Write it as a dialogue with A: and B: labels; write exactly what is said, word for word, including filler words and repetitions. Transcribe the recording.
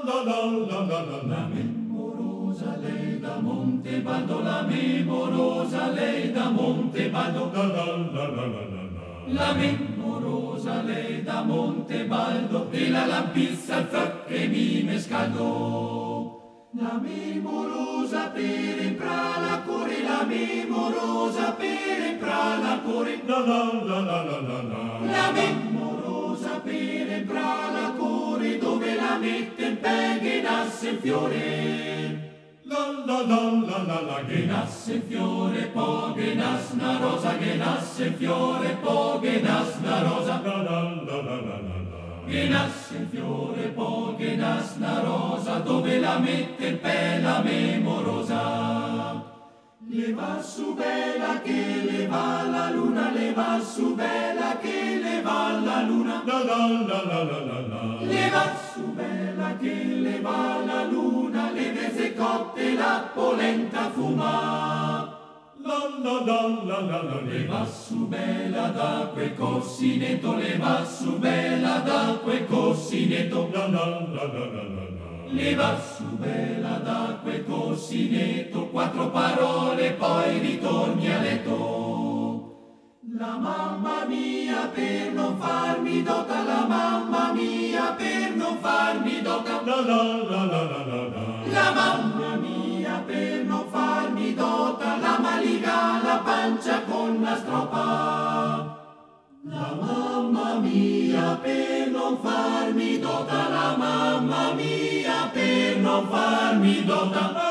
A: la la la la la. La memorosa lei da Montebaldo, la memorosa lei da Montebaldo, la la la la la la. La memorosa lei da Montebaldo, e la lampizza al frac che mi me scaldo. La memorosa per impra la cuore, la memorosa per impra la cuore, la la la la la la la. La memorosa per impra la cuore, dove la mette in pe che nasce il fiore. La la la la la la, che nasce il fiore, po' che nasce una rosa, che nasce il fiore, po' che nasce una rosa, la la la la la la. Che nasce il fiore, po' che nasce una rosa, dove la mette il pe la memorosa. Le va su bella che le va la luna, le va su bella che le va la luna, la la la la la la la. Le va su bella che le va la luna, le vese cotte la polenta fuma. La la la la la la. Le va su bella da quel cossinetto, le va su bella da quel cossinetto, la la la la la la. Le va su bella da quel cossinetto, quattro parole poi ritorni a letto. La mamma mia per non farmi dota, la mamma mia per non farmi dota, la la la la la la la. La mamma mia per non farmi dota, la maliga la pancia con la stropa. La mamma mia per non farmi dota, la mamma mia per non farmi dota.